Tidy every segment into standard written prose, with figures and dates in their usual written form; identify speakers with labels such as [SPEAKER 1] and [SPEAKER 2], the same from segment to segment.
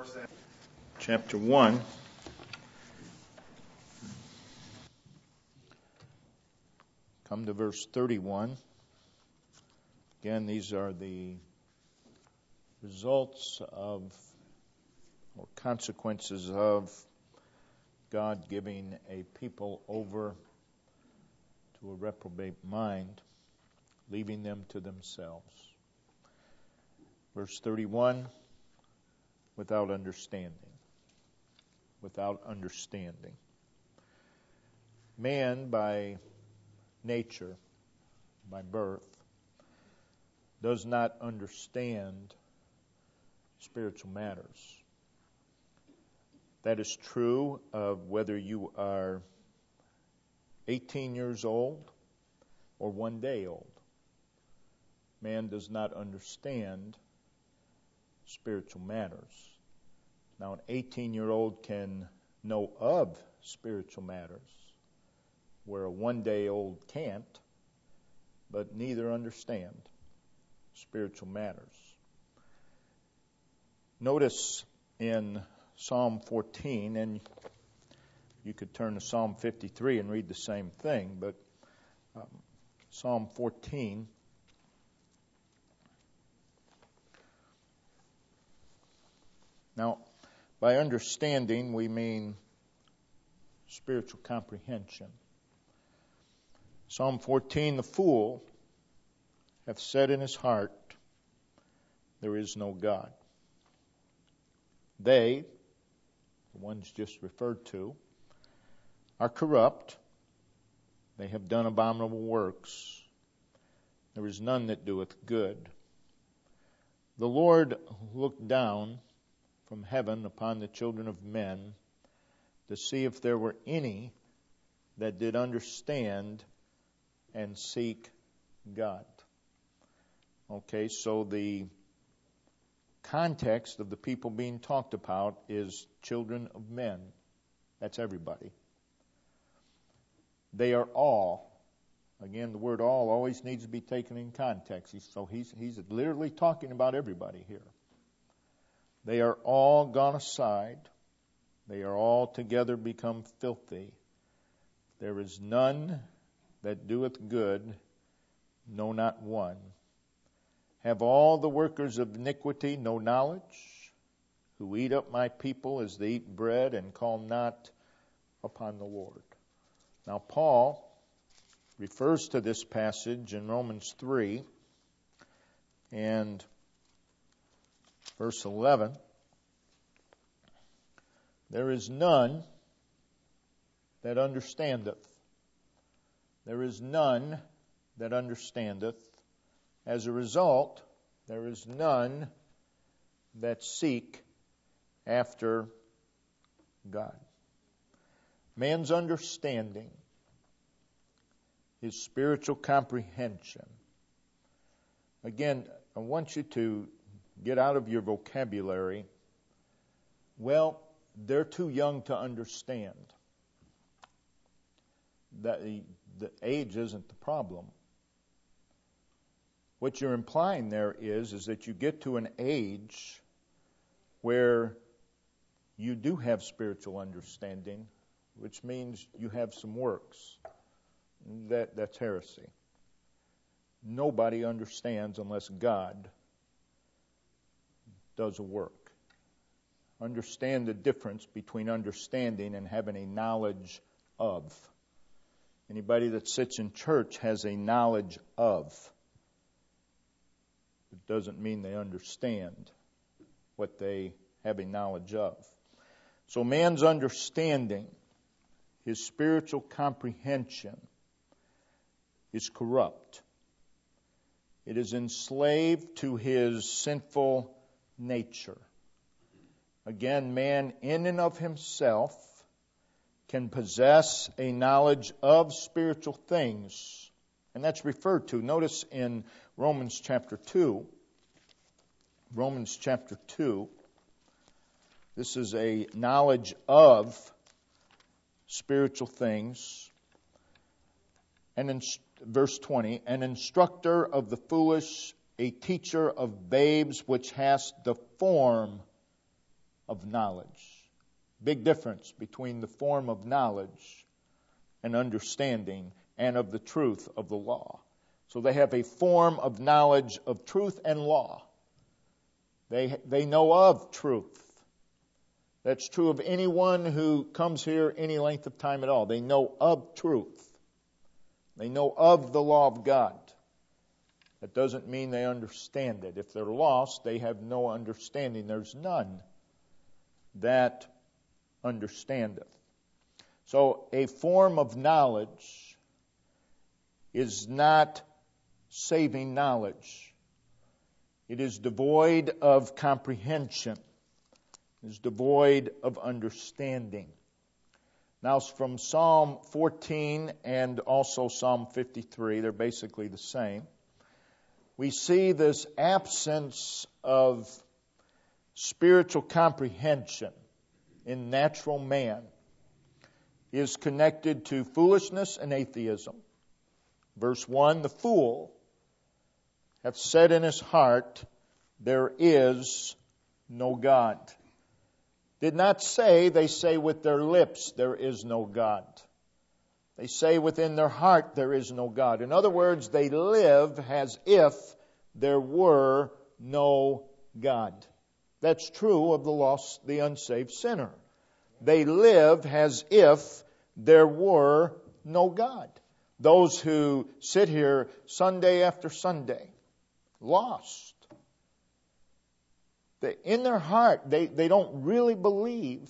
[SPEAKER 1] chapter 1. Come to verse 31. Again, these are the results of, or consequences of, God giving a people over to a reprobate mind, leaving them to themselves. Verse 31, without understanding. Without understanding. Man, by nature, by birth, does not understand spiritual matters. That is true of whether you are 18 years old or 1 day old. Man does not understand spiritual matters. Now, an 18-year-old can know of spiritual matters, where a 1 day old can't, but neither understand spiritual matters. Notice in Psalm 14, and you could turn to Psalm 53 and read the same thing, but Psalm 14, now, by understanding, we mean spiritual comprehension. Psalm 14, the fool hath said in his heart, there is no God. They, the ones just referred to, are corrupt. They have done abominable works. There is none that doeth good. The Lord looked down from heaven upon the children of men to see if there were any that did understand and seek God. Okay, so the context of the people being talked about is children of men. That's everybody. They are all. Again, the word all always needs to be taken in context. So he's literally talking about everybody here. They are all gone aside. They are all together become filthy. There is none that doeth good, no, not one. Have all the workers of iniquity no knowledge, who eat up my people as they eat bread and call not upon the Lord? Now, Paul refers to this passage in Romans 3 and verse 11. There is none that understandeth. There is none that understandeth. As a result, there is none that seek after God. Man's understanding, his spiritual comprehension. Again, I want you to get out of your vocabulary, well, they're too young to understand. That the age isn't the problem. What you're implying there is that you get to an age where you do have spiritual understanding, which means you have some works. That's heresy. Nobody understands unless God does a work. Understand the difference between understanding and having a knowledge of. Anybody that sits in church has a knowledge of. It doesn't mean they understand what they have a knowledge of. So man's understanding, his spiritual comprehension, is corrupt. It is enslaved to his sinful nature. Again, man in and of himself can possess a knowledge of spiritual things. And that's referred to. Notice in Romans chapter 2. Romans chapter 2. This is a knowledge of spiritual things. And in verse 20, an instructor of the foolish, a teacher of babes, which has the form of knowledge. Big difference between the form of knowledge and understanding and of the truth of the law. So they have a form of knowledge of truth and law. They know of truth. That's true of anyone who comes here any length of time at all. They know of truth. They know of the law of God. That doesn't mean they understand it. If they're lost, they have no understanding. There's none that understandeth. So a form of knowledge is not saving knowledge. It is devoid of comprehension. It is devoid of understanding. Now, from Psalm 14 and also Psalm 53, they're basically the same. We see this absence of spiritual comprehension in natural man is connected to foolishness and atheism. Verse 1, the fool hath said in his heart, there is no God. Did not say, they say with their lips, there is no God. They say within their heart, there is no God. In other words, they live as if there were no God. That's true of the lost, the unsaved sinner. They live as if there were no God. Those who sit here Sunday after Sunday, lost. In their heart, they don't really believe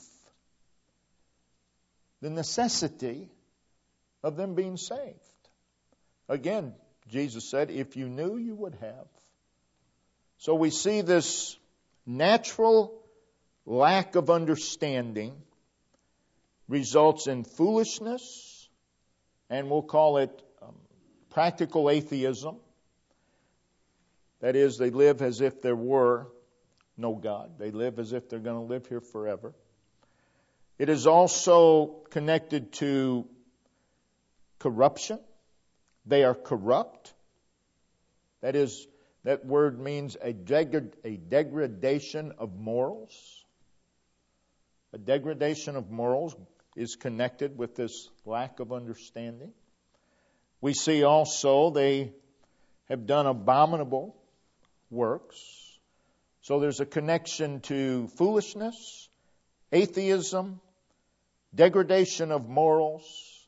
[SPEAKER 1] the necessity of them being saved. Again, Jesus said, if you knew, you would have. So we see this natural lack of understanding results in foolishness, and we'll call it practical atheism. That is, they live as if there were no God. They live as if they're going to live here forever. It is also connected to corruption. They are corrupt. That is, that word means a degradation of morals. A degradation of morals is connected with this lack of understanding. We see also they have done abominable works. So there's a connection to foolishness, atheism, degradation of morals,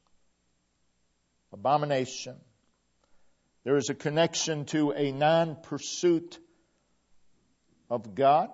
[SPEAKER 1] abomination. There is a connection to a non-pursuit of God.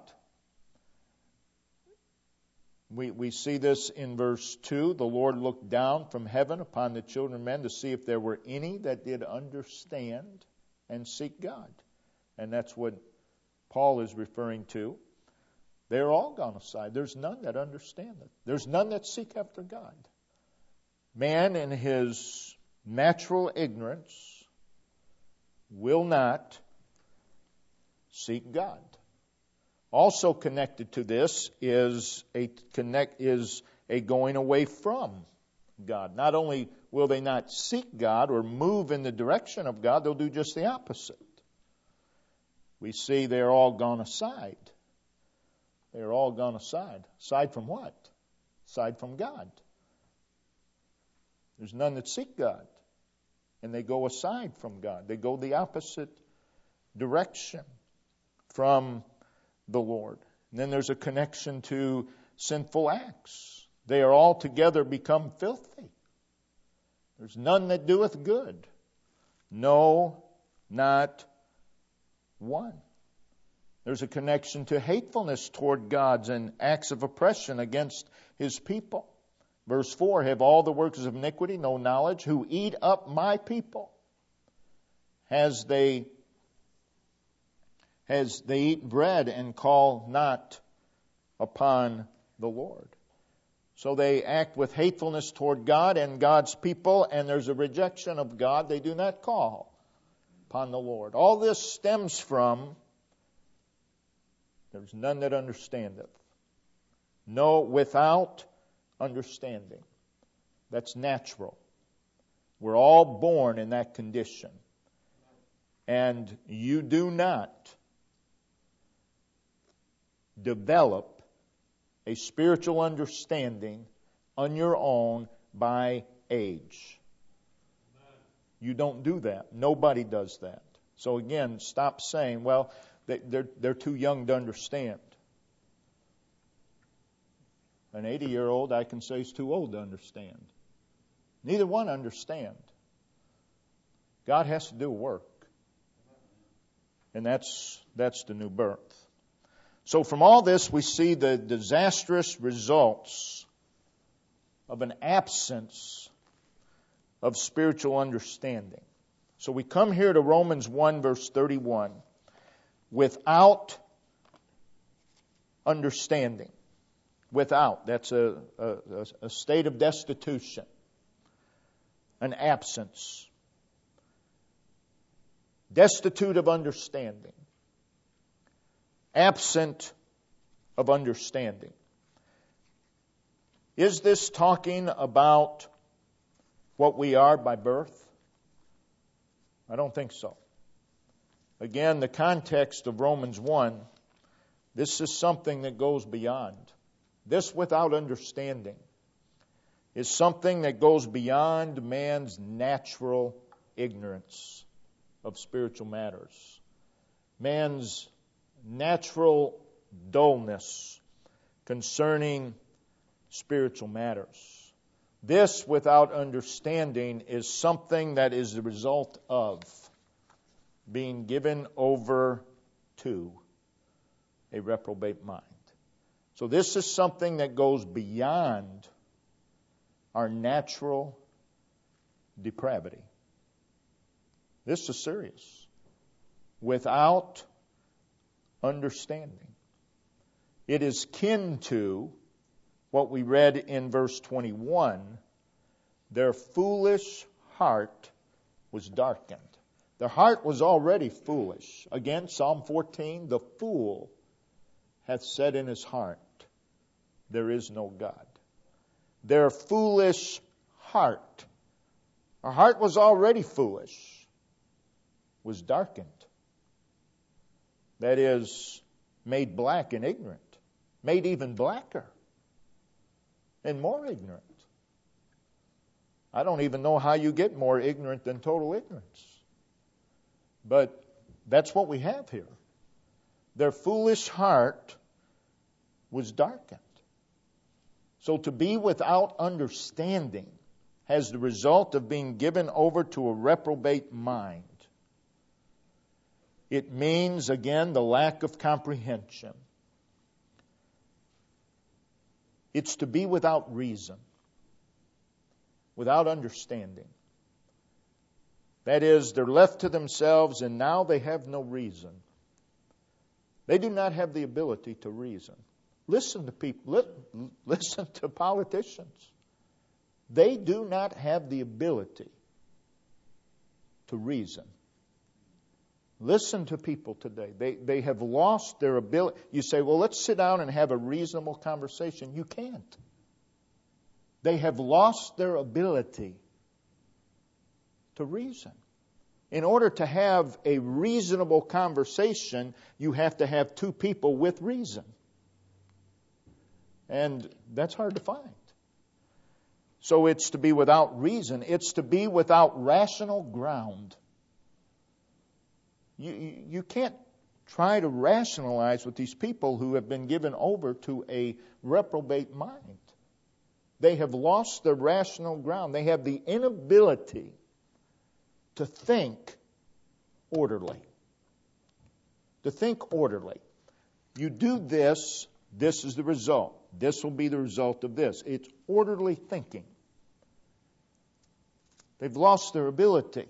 [SPEAKER 1] We see this in verse 2. The Lord looked down from heaven upon the children of men to see if there were any that did understand and seek God. And that's what Paul is referring to. They're all gone aside. There's none that understand it. There's none that seek after God. Man in his natural ignorance will not seek God. Also connected to this is a going away from God. Not only will they not seek God or move in the direction of God, they'll do just the opposite. We see they're all gone aside. They're all gone aside. Aside from what? Aside from God. There's none that seek God. And they go aside from God. They go the opposite direction from the Lord. And then there's a connection to sinful acts. They are altogether become filthy. There's none that doeth good. No, not one. There's a connection to hatefulness toward God's and acts of oppression against His people. Verse 4, have all the workers of iniquity no knowledge, who eat up my people as they eat bread and call not upon the Lord. So they act with hatefulness toward God and God's people, and there's a rejection of God. They do not call upon the Lord. All this stems from there's none that understandeth. No, without understanding. That's natural. We're all born in that condition. And you do not develop a spiritual understanding on your own by age. You don't do that. Nobody does that. So again, stop saying, well, they're too young to understand. An 80-year-old, I can say, is too old to understand. Neither one understand. God has to do work. And that's the new birth. So from all this, we see the disastrous results of an absence of spiritual understanding. So we come here to Romans 1, verse 31. Without understanding. Without. That's a state of destitution. An absence. Destitute of understanding. Absent of understanding. Is this talking about what we are by birth? I don't think so. Again, the context of Romans 1, this is something that goes beyond. This without understanding is something that goes beyond man's natural ignorance of spiritual matters. Man's natural dullness concerning spiritual matters. This without understanding is something that is the result of being given over to a reprobate mind. So this is something that goes beyond our natural depravity. This is serious. Without understanding. It is kin to what we read in verse 21. Their foolish heart was darkened. Their heart was already foolish. Again, Psalm 14, the fool hath said in his heart, there is no God. Their foolish heart, our heart was already foolish, was darkened. That is, made black and ignorant. Made even blacker and more ignorant. I don't even know how you get more ignorant than total ignorance. But that's what we have here. Their foolish heart was darkened. So to be without understanding has the result of being given over to a reprobate mind. It means, again, the lack of comprehension. It's to be without reason, without understanding. That is, they're left to themselves and now they have no reason. They do not have the ability to reason. Listen to people, listen to politicians. They do not have the ability to reason. Listen to people today. They have lost their ability. You say, well, let's sit down and have a reasonable conversation. You can't. They have lost their ability to reason. In order to have a reasonable conversation, you have to have two people with reason. And that's hard to find. So it's to be without reason. It's to be without rational ground. You can't try to rationalize with these people who have been given over to a reprobate mind. They have lost their rational ground. They have the inability to think orderly. To think orderly. You do this, this is the result. This will be the result of this. It's orderly thinking. They've lost their ability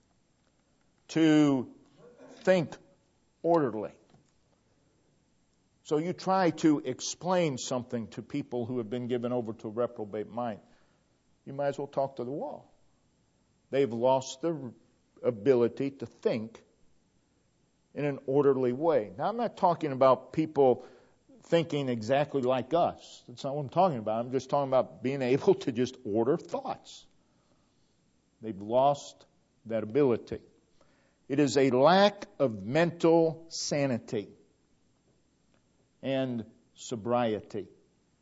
[SPEAKER 1] to think orderly. So you try to explain something to people who have been given over to a reprobate mind. You might as well talk to the wall. They've lost their ability to think in an orderly way. Now, I'm not talking about people thinking exactly like us. That's not what I'm talking about. I'm just talking about being able to just order thoughts. They've lost that ability. It is a lack of mental sanity and sobriety.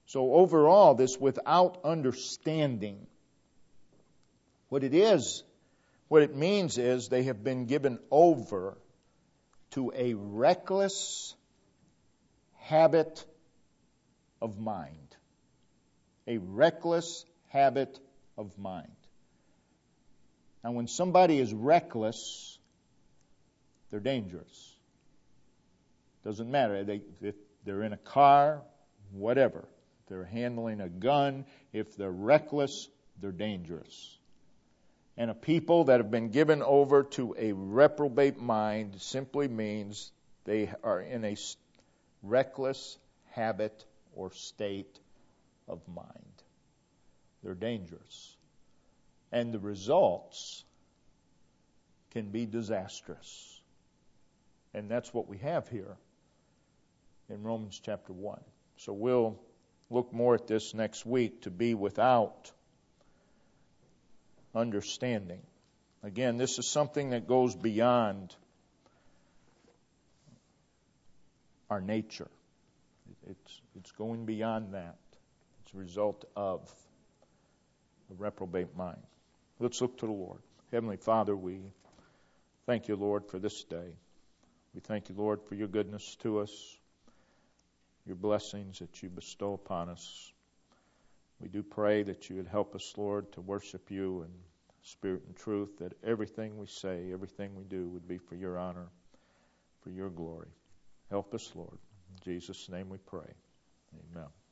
[SPEAKER 1] So overall, this without understanding, what it means is they have been given over to a reckless habit of mind. A reckless habit of mind. Now, when somebody is reckless, they're dangerous. Doesn't matter if they're in a car, whatever. If they're handling a gun, if they're reckless, they're dangerous. And a people that have been given over to a reprobate mind simply means they are in a reckless habit or state of mind. They're dangerous. And the results can be disastrous. And that's what we have here in Romans chapter 1. So we'll look more at this next week, to be without understanding. Again, this is something that goes beyond our nature. It's going beyond that. It's a result of a reprobate mind. Let's look to the Lord. Heavenly Father, we thank you, Lord, for this day. We thank you, Lord, for your goodness to us, your blessings that you bestow upon us. We do pray that you would help us, Lord, to worship you in spirit and truth, that everything we say, everything we do would be for your honor, for your glory. Help us, Lord. In Jesus' name we pray. Amen.